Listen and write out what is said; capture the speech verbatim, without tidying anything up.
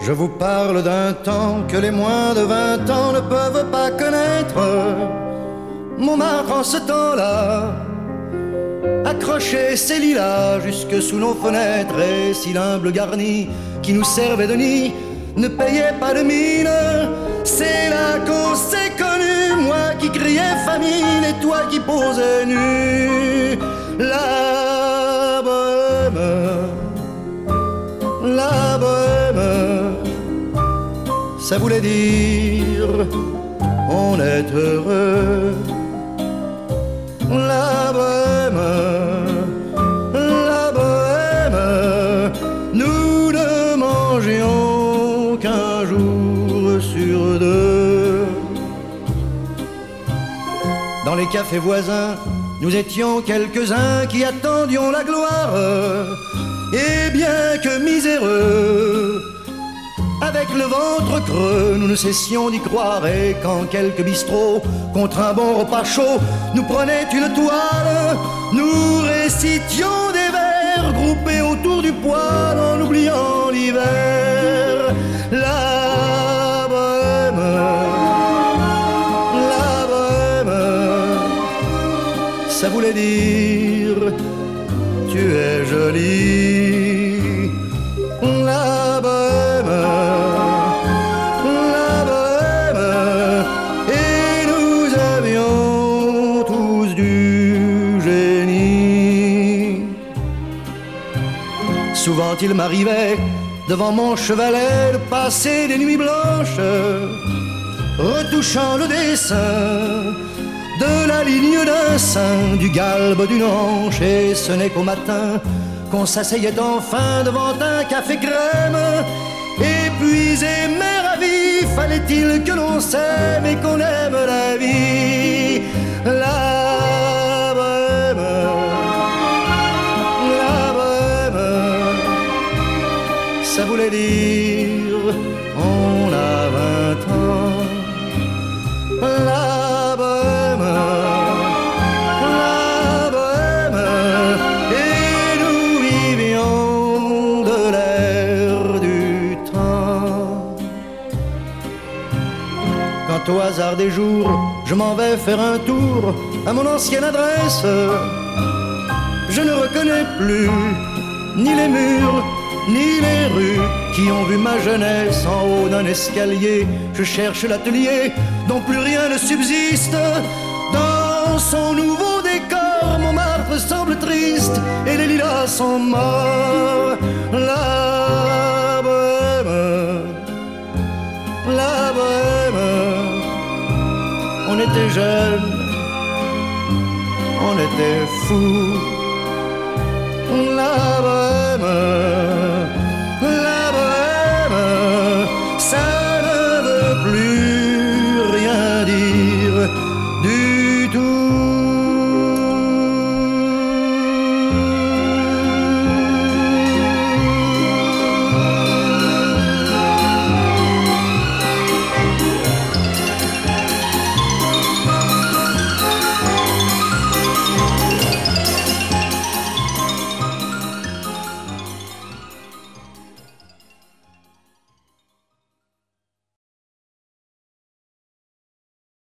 Je vous parle d'un temps que les moins de vingt ans ne peuvent pas connaître. Montmartre en ce temps-là accrochait ses lilas jusque sous nos fenêtres, et si l'humble garni qui nous servait de nid ne payait pas de mine, c'est là qu'on s'est connus, moi qui criais famine et toi qui posais nu. La bohème, la bohème, ça voulait dire on est heureux. La bohème, la bohème, nous ne mangions qu'un jour sur deux. Dans les cafés voisins, nous étions quelques-uns qui attendions la gloire. Et bien que miséreux, avec le ventre creux, nous ne cessions d'y croire. Et quand quelques bistrots, contre un bon repas chaud, nous prenaient une toile, nous récitions des vers groupés autour du poêle en oubliant l'hiver. La bohème, la bohème, ça voulait dire tu es jolie. La bohème, la bohème, et nous avions tous du génie. Souvent il m'arrivait devant mon chevalet de passer des nuits blanches, retouchant le dessin de la ligne d'un sein, du galbe d'une hanche, et ce n'est qu'au matin qu'on s'asseyait enfin devant un café crème. Épuisé mais ravi, fallait-il que l'on s'aime et qu'on aime la vie. La bohème, la bohème, ça voulait dire on a vingt ans. La bohème, la bohème, et nous vivions de l'air du temps. Quand au hasard des jours, je m'en vais faire un tour à mon ancienne adresse, je ne reconnais plus ni les murs, ni les rues qui ont vu ma jeunesse en haut d'un escalier. Je cherche l'atelier dont plus rien ne subsiste. Dans son nouveau décor, Montmartre semble triste et les lilas sont morts. La bohème, la bohème, on était jeunes, on était fous. La bohème,